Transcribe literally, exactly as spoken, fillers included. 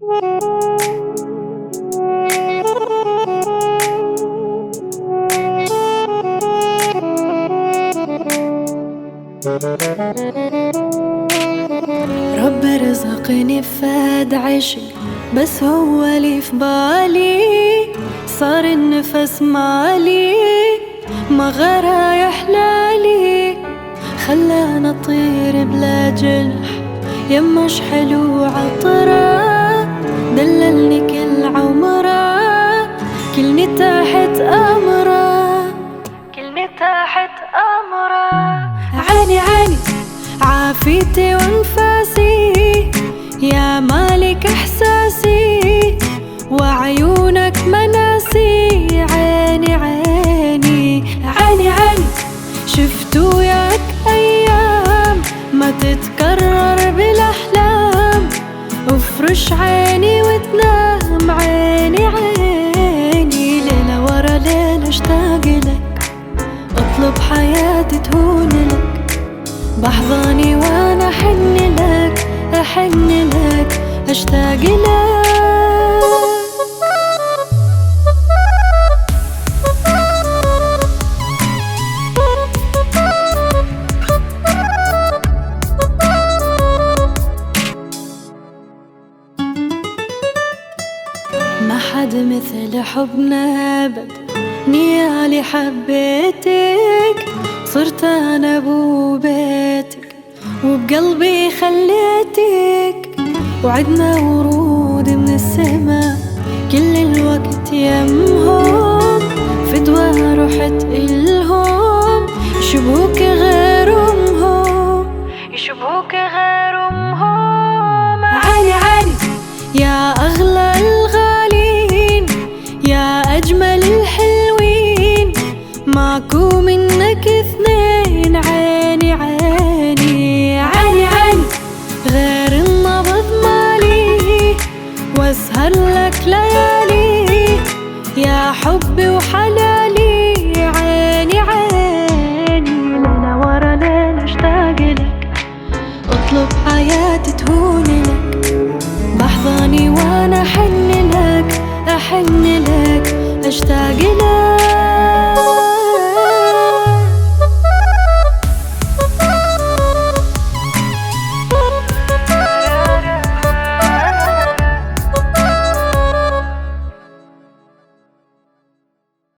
رب رزقني فاد عشق، بس هو اللي في بالي صار النفس مالي، ما غيره يحلالي، خلانا اطير بلا جنح يمش حلو عطره، دللني كل عمره، كلني تحت امره، كلني تحت امره. عاني عاني عافيتي وانفاسي، يا مالك احساسي وعيونك مناسي، عيني عيني عاني عاني شفت وياك ايام ما تتكرر بالاحلام، افرش عيني وتنام عيني عيني، ليلة ورا ليلة اشتاق لك، اطلب حياتي تهون لك، بحضاني وانا احن لك، احن لك اشتاق لك. ما حد مثل حبنا ابد، نيالي حبيتك، صرت انا ابو بيتك وبقلبي خليتك، وعدنا ورود من السما كل الوقت يمهم، فدوى رحت إلهم يشبهوك غير امهم، يشبهوك غير امهم. عاني عاني يا اغلى الغالين، يا اجمل الحلوين، ماكو منك اثنين، عيني عيني عاني عاني غير النبض مالي، واسهر لك ليالي يا حبي وحالي.